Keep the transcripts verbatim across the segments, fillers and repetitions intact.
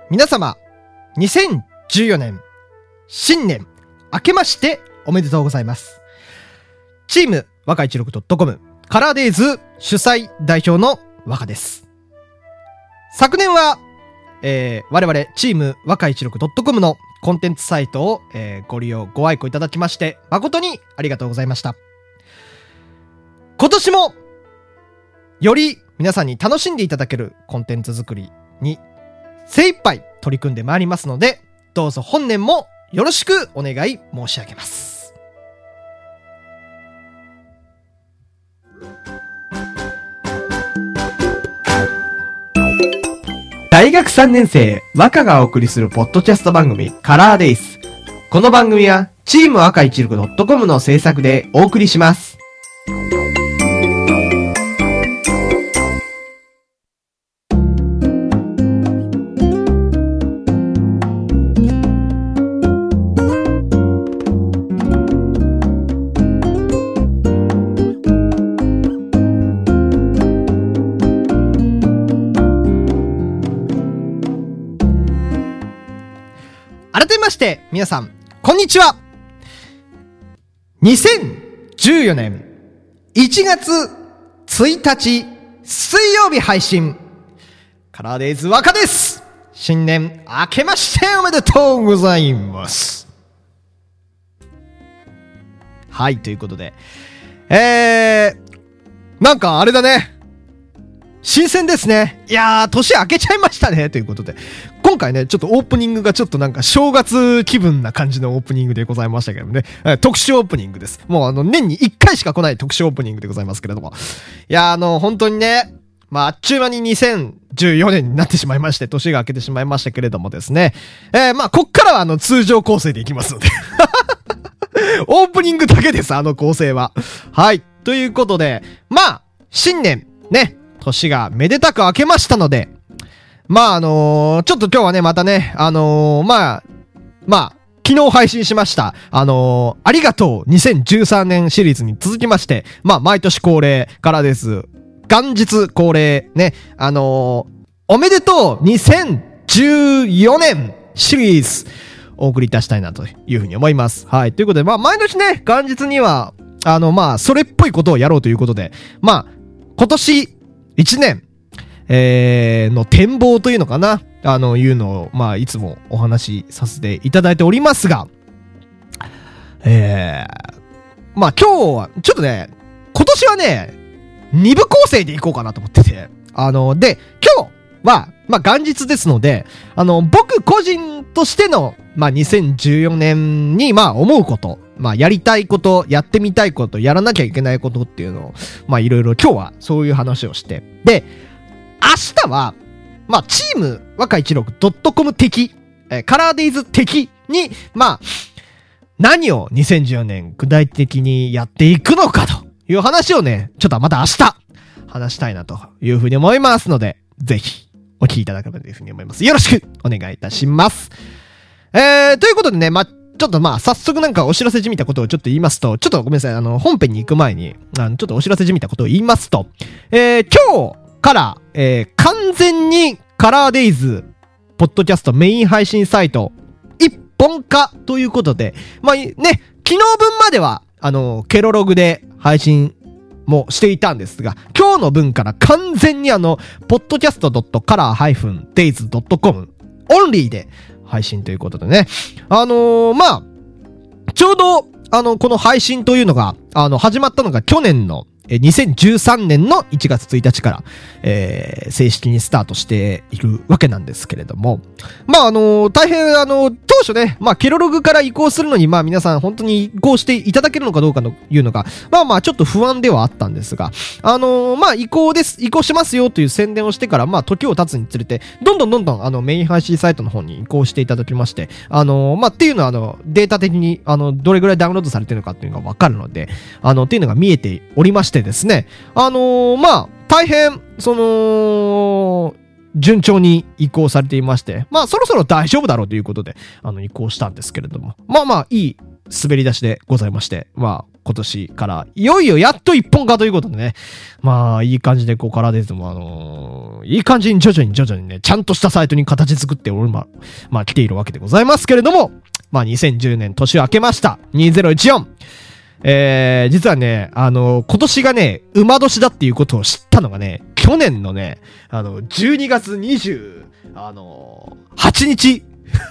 皆様、にせんじゅうよねん、新年、明けましておめでとうございます。チーム、若いちろく .com、カラーデイズ主催代表の若です。昨年は、えー、我々、チーム、若いちろく .com のコンテンツサイトを、えー、ご利用、ご愛顧いただきまして、誠にありがとうございました。今年も、より皆さんに楽しんでいただけるコンテンツ作りに精一杯取り組んでまいりますので、どうぞ本年もよろしくお願い申し上げます。大学さんねん生、若がお送りするポッドキャスト番組、カラーデイズ。この番組は、チーム若いちろく .com の制作でお送りします。改めまして、皆さん、こんにちは。にせんじゅうよねんいちがつついたち水曜日配信、カラーデイズ若です。新年明けましておめでとうございます。はい、ということで、えー、なんかあれだね。新鮮ですね。いやー、年明けちゃいましたね。ということで。今回ね、ちょっとオープニングがちょっとなんか正月気分な感じのオープニングでございましたけどもね。特殊オープニングです。もうあの、年にいっかいしか来ない特殊オープニングでございますけれども。いやー、あの、本当にね、まあ、あっちゅう間ににせんじゅうよねんになってしまいまして、年が明けてしまいましたけれどもですね。えー、まあ、こっからはあの、通常構成でいきますので。オープニングだけです、あの構成は。はい。ということで、まあ、新年、ね。年がめでたく明けましたので、まああのー、ちょっと今日はね、またね、あのー、まあ、まあ、昨日配信しました、あのー、ありがとうにせんじゅうさんねんシリーズに続きまして、まあ、毎年恒例からです。元日恒例、ね、あのー、おめでとうにせんじゅうよねんシリーズ、お送りいたしたいなというふうに思います。はい。ということで、まあ、毎年ね、元日には、あの、まあ、それっぽいことをやろうということで、まあ、今年、一年、えー、の展望というのかな、あの、いうのを、まあ、いつもお話しさせていただいておりますが、えー、まあ、今日は、ちょっとね、今年はね、二部構成でいこうかなと思ってて、あの、で、今日は、まあ、元日ですので、あの、僕個人としての、まあ、にせんじゅうよねんに、まあ、思うこと、まあ、やりたいこと、やってみたいこと、やらなきゃいけないことっていうのを、まあ、いろいろ今日はそういう話をして。で、明日は、まあ、チーム若いちろく .com 的、えー、カラーデイズ的に、まあ、何をにせんじゅうよねん具体的にやっていくのかという話をね、ちょっとまた明日、話したいなというふうに思いますので、ぜひ、お聞きいただければというふうに思います。よろしくお願いいたします。えー、ということでね、まあ、ちょっとまあ、早速なんかお知らせじみたことをちょっと言いますと、ちょっとごめんなさい、あの、本編に行く前に、あの、ちょっとお知らせじみたことを言いますと、えー、今日から、えー、完全にカラーデイズ、ポッドキャストメイン配信サイト、一本化ということで、まあ、ね、昨日分までは、あの、ケロログで配信もしていたんですが、今日の分から完全にあの、ポッドキャスト ドットカラーデイズ ドットコム オンリーで、配信ということでね。あのー、まあ、ちょうど、あの、この配信というのが、あの、始まったのが去年の、えにせんじゅうさんねんのいちがつついたちから、えー、正式にスタートしているわけなんですけれども。まあ、あのー、大変、あのー、当初ね、まあ、ケロログから移行するのに、まあ、皆さん本当に移行していただけるのかどうかというのが、まあまあ、ちょっと不安ではあったんですが、あのー、まあ、移行です、移行しますよという宣伝をしてから、まあ、時を経つにつれて、どんどんどんどん、あの、メイン配信サイトの方に移行していただきまして、あのー、まあ、っていうのは、あの、データ的に、あの、どれぐらいダウンロードされてるのかっていうのがわかるので、あの、っていうのが見えておりましてですね、あのー、まあ、大変、その、順調に移行されていまして、まあ、そろそろ大丈夫だろうということで、あの、移行したんですけれども、まあまあ、いい滑り出しでございまして、まあ、 今年から、いよいよやっと一本化ということでね。まあ、いい感じでこうからですも、あのー、いい感じに徐々に徐々にね、ちゃんとしたサイトに形作っておるま、まあ来ているわけでございますけれども、まあにせんじゅうねん年明けました。にせんじゅうよん。えー、実はね、あのー、今年がね、馬年だっていうことを知ったのがね、去年のね、あの、じゅうにがつにじゅう、あのー、はちにち。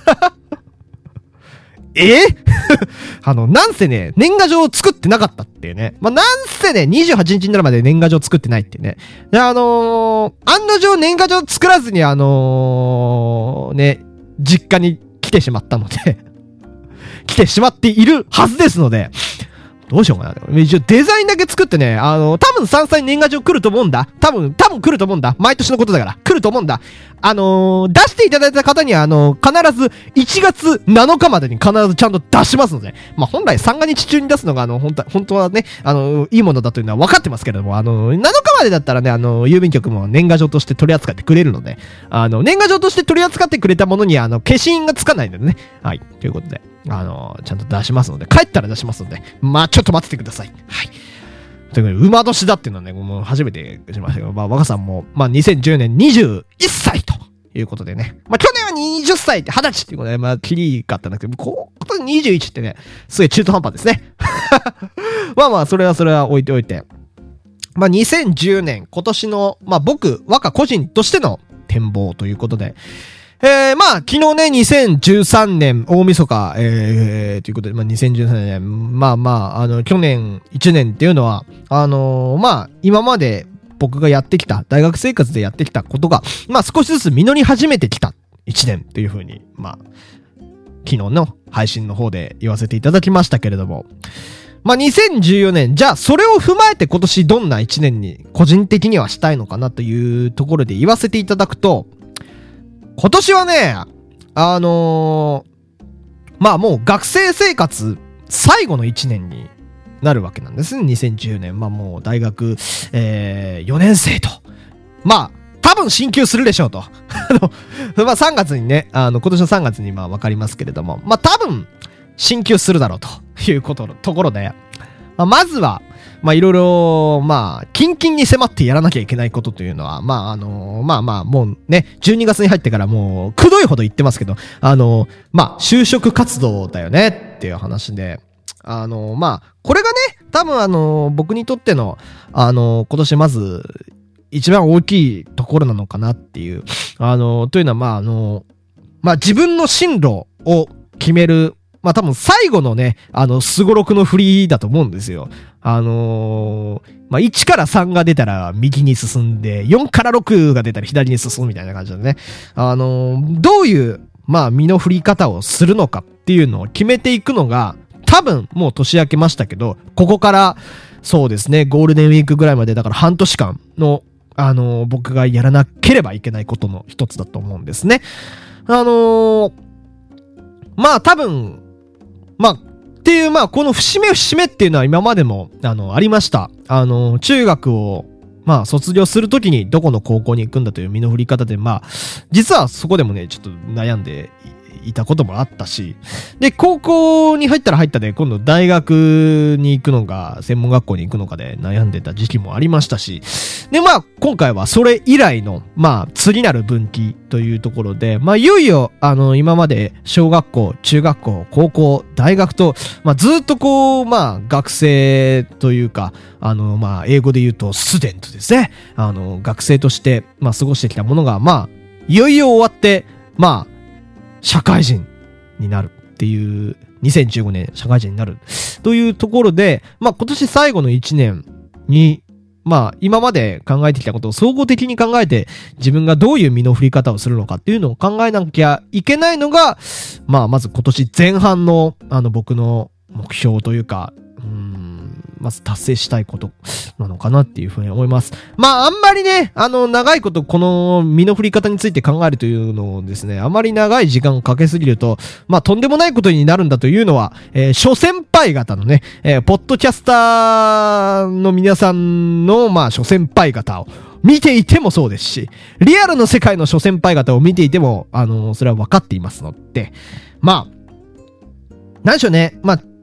えあの、なんせね、年賀状を作ってなかったっていうね。まあ、なんせね、にじゅうはちにちになるまで年賀状作ってないっていうね。で、あのー、案の定年賀状作らずに、あのー、ね、実家に来てしまったので、来てしまっているはずですので、どうしようかな。一応デザインだけ作ってね、あの、多分さんさい年賀状来ると思うんだ。多分、多分来ると思うんだ。毎年のことだから。来ると思うんだ。あのー、出していただいた方には、あのー、必ずいちがつなのかまでに必ずちゃんと出しますので。まあ、本来三が日中に出すのが、あの、本当は、本当はね、あのー、いいものだというのは分かってますけれども、あのー、なのかまでだったらね、あのー、郵便局も年賀状として取り扱ってくれるので、あの、年賀状として取り扱ってくれたものには、あの、消印がつかないのでね。はい。ということで。あのー、ちゃんと出しますので、帰ったら出しますので、まあちょっと待っててください。はい。ということで、馬年だっていうのはね、もう初めてしましたけど、まあ若さんも、まあにせんじゅうねんにじゅういっさいということでね。まあ去年ははたちってはたちっていうことで、まあキリがあったんだけど、こう、にじゅういちってね、すごい中途半端ですね。まあまあ、それはそれは置いておいて。まあにせんじゅうねん、今年の、まあ僕、若個人としての展望ということで、えー、まあ、昨日ね、にせんじゅうさんねん、大晦日、えー、ということで、まあ、にせんじゅうさんねん、まあまあ、あの、去年いちねんっていうのは、あのー、まあ、今まで僕がやってきた、大学生活でやってきたことが、まあ、少しずつ実り始めてきたいちねんというふうに、まあ、昨日の配信の方で言わせていただきましたけれども、まあ、にせんじゅうよねん、じゃあ、それを踏まえて今年どんないちねんに個人的にはしたいのかなというところで言わせていただくと、今年はね、あのー、まあもう学生生活最後のいちねんになるわけなんですね。にせんじゅうねん。まあもう大学、えー、よねん生と。まあ、多分進級するでしょうと。あの、まあさんがつにね、あの、今年のさんがつにまあわかりますけれども、まあ多分進級するだろうということのところで、まあ、まずは、まあいろいろ、まあ、キンキンに迫ってやらなきゃいけないことというのは、まああのー、まあまあ、もうね、じゅうにがつに入ってからもう、くどいほど言ってますけど、あのー、まあ、就職活動だよねっていう話で、あのー、まあ、これがね、多分あのー、僕にとっての、あのー、今年まず、一番大きいところなのかなっていう、あのー、というのは、まああのー、まあ自分の進路を決める、まあ多分最後のね、あの、スゴロクの振りだと思うんですよ。あのー、まあいちからさんが出たら右に進んで、よんからろくが出たら左に進むみたいな感じでね。あのー、どういう、まあ身の振り方をするのかっていうのを決めていくのが、多分もう年明けましたけど、ここから、そうですね、ゴールデンウィークぐらいまでだから半年間の、あのー、僕がやらなければいけないことの一つだと思うんですね。あのー、まあ多分、まあ、っていう、まあ、この節目節目っていうのは今までも、あの、ありました。あの、中学を、まあ、卒業するときにどこの高校に行くんだという身の振り方で、まあ、実はそこでもね、ちょっと悩んでいたこともあったし、で、高校に入ったら入ったで、今度大学に行くのか、専門学校に行くのかで悩んでた時期もありましたし、で、まあ、今回はそれ以来の、まあ、次なる分岐というところで、まあ、いよいよ、あの、今まで小学校、中学校、高校、大学と、まあ、ずっとこう、まあ、学生というか、あの、まあ、英語で言うと、スデントですね。あの、学生として、まあ、過ごしてきたものが、まあ、いよいよ終わって、まあ、社会人になるっていう、にせんじゅうごねん社会人になるというところで、まあ、今年最後のいちねんに、まあ、今まで考えてきたことを総合的に考えて、自分がどういう身の振り方をするのかっていうのを考えなきゃいけないのが、まあ、まず今年前半の、あの、僕の目標というか、うーん、まず達成したいことなのかなっていうふうに思います。まあ、あんまりね、あの、長いことこの身の振り方について考えるというのをですね、あまり長い時間をかけすぎると、まあ、とんでもないことになるんだというのは、えー、諸先輩方のね、えー、ポッドキャスターの皆さんの、まあ、諸先輩方を見ていてもそうですし、リアルの世界の諸先輩方を見ていても、あのー、それは分かっていますので、まあ、何でしょうね、まあ、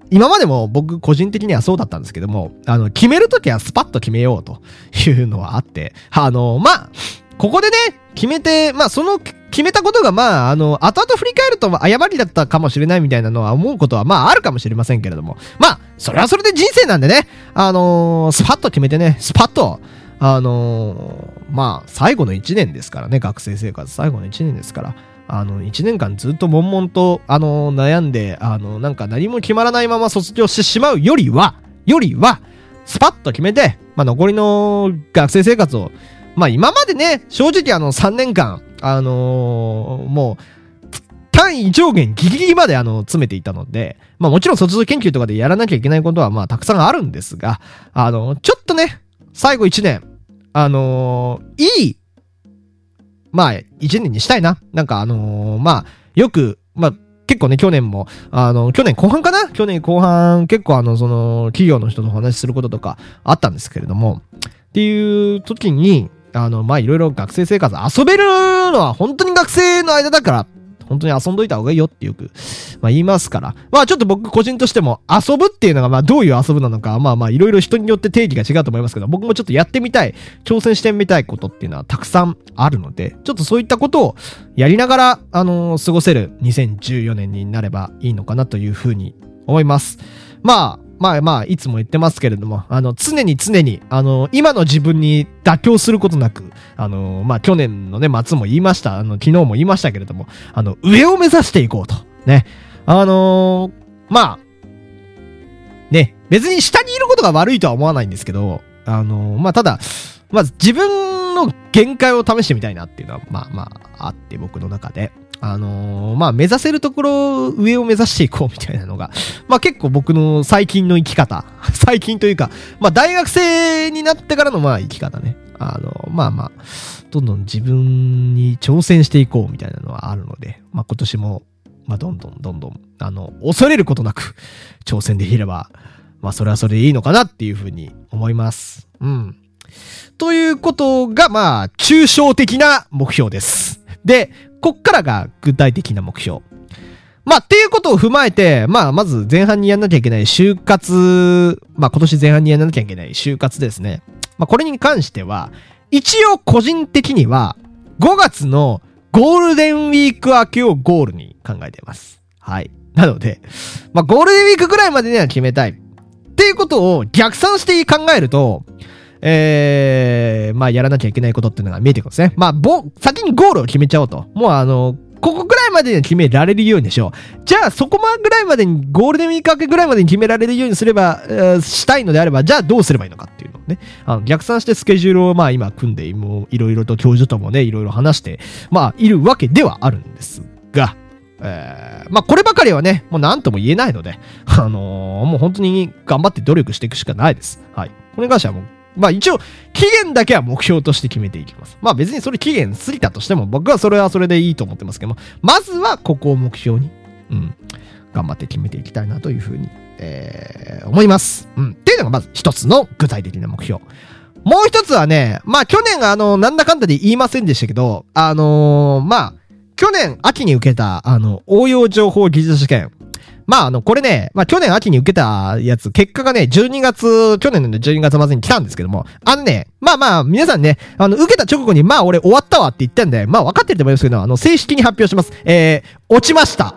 今までも僕個人的にはそうだったんですけども、あの、決めるときはスパッと決めようというのはあって、あの、まあ、ここでね、決めて、まあ、その、決めたことが、まあ、あの、後々振り返ると誤りだったかもしれないみたいなのは思うことは、まあ、あるかもしれませんけれども、まあ、それはそれで人生なんでね、あのー、スパッと決めてね、スパッと、あのー、まあ、最後のいちねんですからね、学生生活最後のいちねんですから、あの、いちねんかんずっと悶々と、あのー、悩んで、あのー、なんか何も決まらないまま卒業してしまうよりは、よりは、スパッと決めて、まあ、残りの学生生活を、まあ今までね、正直あのさんねんかん、あのー、もう、単位上限ギリギリまであの、詰めていたので、まあもちろん卒業研究とかでやらなきゃいけないことはまあたくさんあるんですが、あの、ちょっとね、最後いちねん、あのー、いい、まあいちねんにしたいな。なんかあのー、まあ、よく、まあ、結構ね、去年も、あの、去年後半かな去年後半、結構あの、その、企業の人とお話しすることとかあったんですけれども、っていう時に、あの、まあ、いろいろ学生生活遊べるのは本当に学生の間だから、本当に遊んどいた方がいいよってよく、まあ言いますから。まあちょっと僕個人としても遊ぶっていうのがまあどういう遊ぶなのか、まあまあいろいろ人によって定義が違うと思いますけど、僕もちょっとやってみたい、挑戦してみたいことっていうのはたくさんあるので、ちょっとそういったことをやりながら、あのー、過ごせるにせんじゅうよねんになればいいのかなというふうに思います。まあ、まあまあ、いつも言ってますけれども、あの、常に常に、あの、今の自分に妥協することなく、あの、まあ去年のね、末も言いました、あの、昨日も言いましたけれども、あの、上を目指していこうと。ね。あのー、まあ、ね、別に下にいることが悪いとは思わないんですけど、あのー、まあただ、まず自分の限界を試してみたいなっていうのは、まあまあ、あって僕の中で。あのー、まあ、目指せるところ、上を目指していこうみたいなのが、まあ結構僕の最近の生き方。最近というか、まあ大学生になってからのまあ生き方ね。あの、まあまあ、どんどん自分に挑戦していこうみたいなのはあるので、まあ今年も、まあどんどんどんどん、あの、恐れることなく挑戦できれば、まあそれはそれでいいのかなっていうふうに思います。うん。ということが、まあ、抽象的な目標です。で、こっからが具体的な目標。まあ、っていうことを踏まえて、まあ、まず前半にやんなきゃいけない就活、まあ、今年前半にやんなきゃいけない就活ですね。まあ、これに関しては、一応個人的には、ごがつのゴールデンウィーク明けをゴールに考えています。はい。なので、まあ、ゴールデンウィークぐらいまでには決めたい。っていうことを逆算して考えると、えー、まあ、やらなきゃいけないことっていうのが見えてくるんですね。まあ、ぼ、先にゴールを決めちゃおうと。もうあの、ここぐらいまでに決められるようにでしょう。じゃあ、そこまぐらいまでに、ゴールデンウィーク明けぐらいまでに決められるようにすれば、えー、したいのであれば、じゃあどうすればいいのかっていうのをね。あの、逆算してスケジュールをまあ今組んで、もういろいろと教授ともね、いろいろ話して、まあ、いるわけではあるんですが、えー、まあこればかりはね、もう何とも言えないので、あのー、もう本当に頑張って努力していくしかないです。はい。これに関してはもう、まあ一応、期限だけは目標として決めていきます。まあ別にそれ期限過ぎたとしても、僕はそれはそれでいいと思ってますけども、まずはここを目標に、うん、頑張って決めていきたいなというふうに、えー、思います。うん。っていうのがまず一つの具体的な目標。もう一つはね、まあ去年あの、なんだかんだで言いませんでしたけど、あのー、まあ、去年秋に受けた、あの、応用情報技術試験。まあ、あの、これね、まあ、去年秋に受けたやつ、結果がね、じゅうにがつ、去年のじゅうにがつ末に来たんですけども、あのね、まあまあ、皆さんね、あの、受けた直後に、まあ、俺終わったわって言ったんで、まあ、分かってると思いますけど、あの、正式に発表します。えー、落ちました。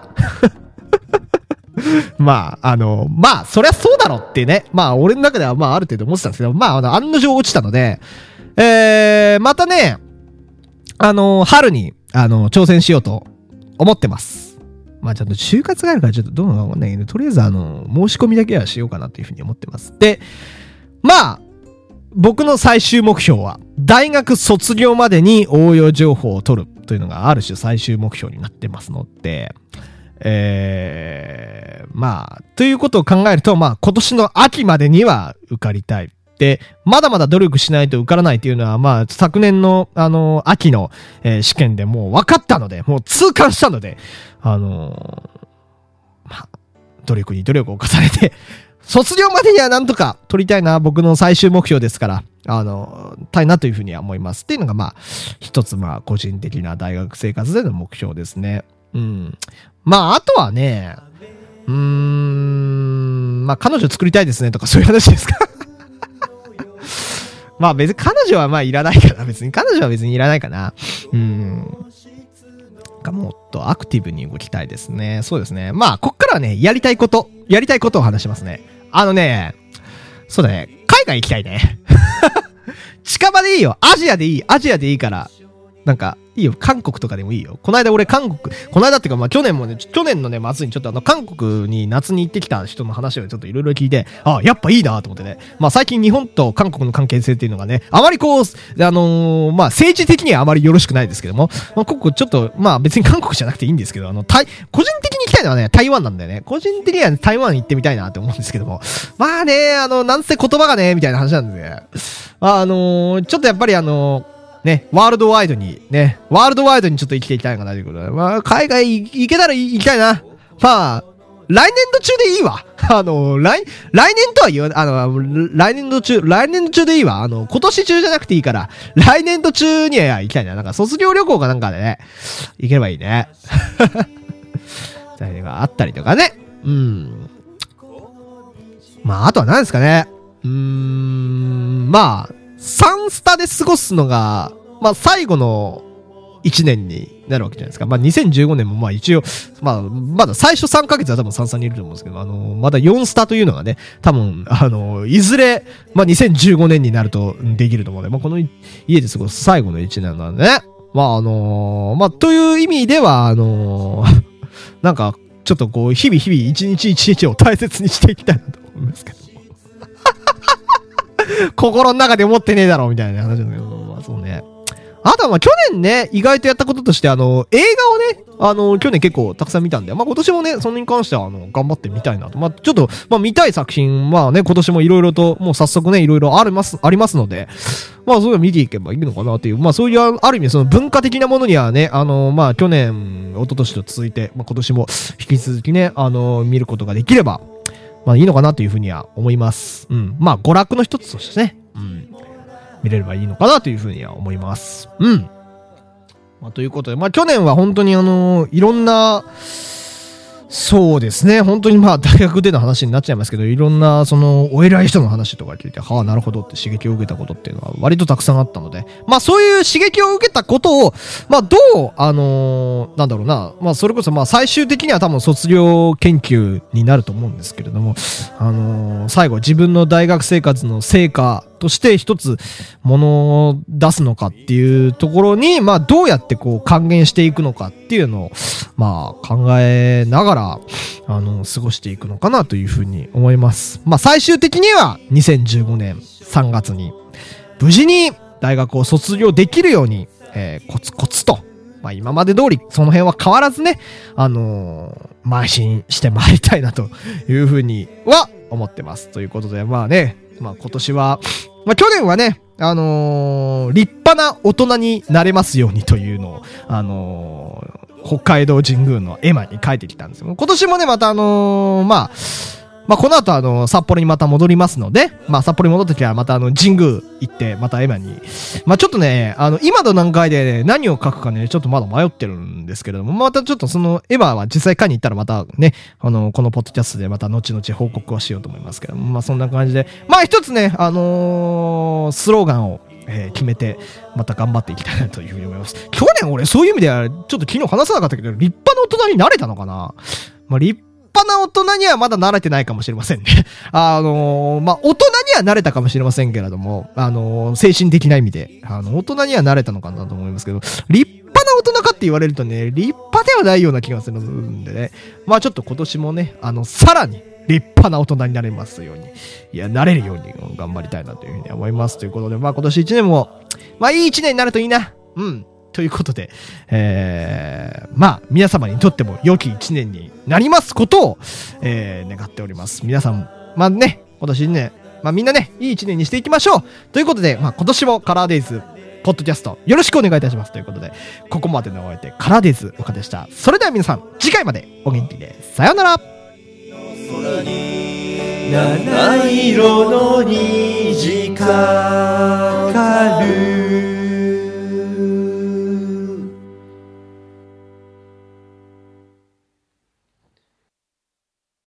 まあ、あの、まあ、そりゃそうだろってね、まあ、俺の中では、まあ、ある程度思ってたんですけど、まあ、あの、案の定落ちたので、えー、またね、あの、春に、あの、挑戦しようと思ってます。まあちょっと就活があるからちょっとどうなのかわかんないけど、とりあえずあの、申し込みだけはしようかなというふうに思ってます。で、まあ、僕の最終目標は、大学卒業までに応用情報を取るというのがある種最終目標になってますので、えー、まあ、ということを考えると、まあ今年の秋までには受かりたい。で、まだまだ努力しないと受からないというのは、まあ、昨年の、あの、秋の、えー、試験でもう分かったので、もう痛感したので、あのー、まあ、努力に努力を重ねて、卒業までにはなんとか取りたいな、僕の最終目標ですから、あのー、たいなというふうには思います。っていうのが、まあ、一つ、まあ、個人的な大学生活での目標ですね。うん。まあ、あとはね、うーん、 まあ彼女作りたいですねとかそういう話ですかまあ別に彼女はまあいらないかな。別に彼女は別にいらないかな。うーん。もっとアクティブに動きたいですね。そうですね。まあこっからはね、やりたいこと、やりたいことを話しますね。あのね、そうだね、海外行きたいね。近場でいいよ。アジアでいい。アジアでいいから。なんか、いいよ。韓国とかでもいいよ。この間俺韓国、この間っていうかまあ去年もね、去年のね、末にちょっとあの、韓国に夏に行ってきた人の話をちょっといろいろ聞いて、あ、やっぱいいなと思ってね。まあ最近日本と韓国の関係性っていうのがね、あまりこう、あのー、まあ政治的にはあまりよろしくないですけども、まあここちょっと、まあ別に韓国じゃなくていいんですけど、あの、台、個人的に行きたいのはね、台湾なんだよね。個人的には、ね、台湾行ってみたいなって思うんですけども、まあね、あの、なんせ言葉がね、みたいな話なんでね。あのー、ちょっとやっぱりあのー、ね、ワールドワイドに、ね、ワールドワイドにちょっと生きていきたいかなということで、まあ、海外行けたら行きたいな。まあ、来年度中でいいわ。あの、来、来年とは言わ、あの、来年度中、来年度中でいいわ。あの、今年中じゃなくていいから、来年度中には行きたいな。なんか卒業旅行かなんかでね、行ければいいね。そういうのがあったりとかね。うん。まあ、あとは何ですかね。うーん、まあ、サンスタで過ごすのが、まあ最後のいちねんになるわけじゃないですか。まあにせんじゅうごねんもまあ一応、まあまだ最初さんかげつは多分サンスタにいると思うんですけど、あの、まだよんスタというのがね、多分、あの、いずれ、まあにせんじゅうごねんになるとできると思うので、まあこの家で過ごす最後のいちねんなんでね。まああのー、まあという意味では、あのー、なんか、ちょっとこう、日々日々一日一日を大切にしていきたいなと思いますけど。心の中で思ってねえだろみたいな話なんだけど、まあそうね。あとはまあ去年ね、意外とやったこととして、あの、映画をね、あの、去年結構たくさん見たんで、まあ今年もね、それに関しては、あの、頑張ってみたいなと。まあちょっと、まあ見たい作品、まあね、今年もいろいろと、もう早速ね、いろいろあります、ありますので、まあそういうの見ていけばいいのかなっていう、まあそういう、ある意味その文化的なものにはね、あの、まあ去年、一昨年と続いて、まあ今年も引き続きね、あの、見ることができれば、まあいいのかなというふうには思います。うん。まあ娯楽の一つとしてね。うん。見れればいいのかなというふうには思います。うん。まあということで、まあ去年は本当にあのー、いろんな、そうですね。本当にまあ大学での話になっちゃいますけど、いろんなそのお偉い人の話とか聞いて、はあなるほどって刺激を受けたことっていうのは割とたくさんあったので、まあそういう刺激を受けたことを、まあどう、あのー、なんだろうな、まあそれこそまあ最終的には多分卒業研究になると思うんですけれども、あのー、最後自分の大学生活の成果として一つものを出すのかっていうところに、まあどうやってこう還元していくのかっていうのを、まあ考えながら、あの、過ごしていくのかなというふうに思います。まあ最終的にはにせんじゅうごねんさんがつに無事に大学を卒業できるように、えー、コツコツと、まあ今まで通りその辺は変わらずね、あのー、邁進してまいりたいなというふうには思ってます。ということで、まあね、まあ今年は、まあ去年はね、あのー、立派な大人になれますようにというのを、あのー、北海道神宮の絵馬に書いてきたんですよ。今年もね、またあのー、まあ、まあこの後あの、札幌にまた戻りますので、まあ札幌に戻った時はまたあの、神宮行って、また絵馬に、まあちょっとね、あの、今の段階で、ね、何を書くかね、ちょっとまだ迷ってるんですけれども、またちょっとその絵馬は実際買いに行ったらまたね、あの、このポッドキャストでまた後々報告をしようと思いますけども、まあそんな感じで、まあ一つね、あのー、スローガンを、えー、決めて、また頑張っていきたいなというふうに思います。去年俺そういう意味では、ちょっと昨日話さなかったけど、立派な大人になれたのかな。まあ立派な大人にはまだ慣れてないかもしれませんね。あのー、まあ、大人には慣れたかもしれませんけれども、あのー、精神的な意味で、あの、大人には慣れたのかなと思いますけど、立派な大人かって言われるとね、立派ではないような気がするんでね。まあ、ちょっと今年もね、あの、さらに立派な大人になれますように、いや、なれるように頑張りたいなというふうに思います。ということで、まあ、今年一年も、まあ、いい一年になるといいな。うん。ということで、えー、まあ、皆様にとっても良き一年になりますことを、えー、願っております。皆さん、まあね、今年ね、まあみんなね、いい一年にしていきましょうということで、まあ今年もカラーデイズ、ポッドキャスト、よろしくお願いいたしますということで、ここまでのお相手、カラーデイズ、岡でした。それでは皆さん、次回までお元気で、さようなら。空に七色の虹かかる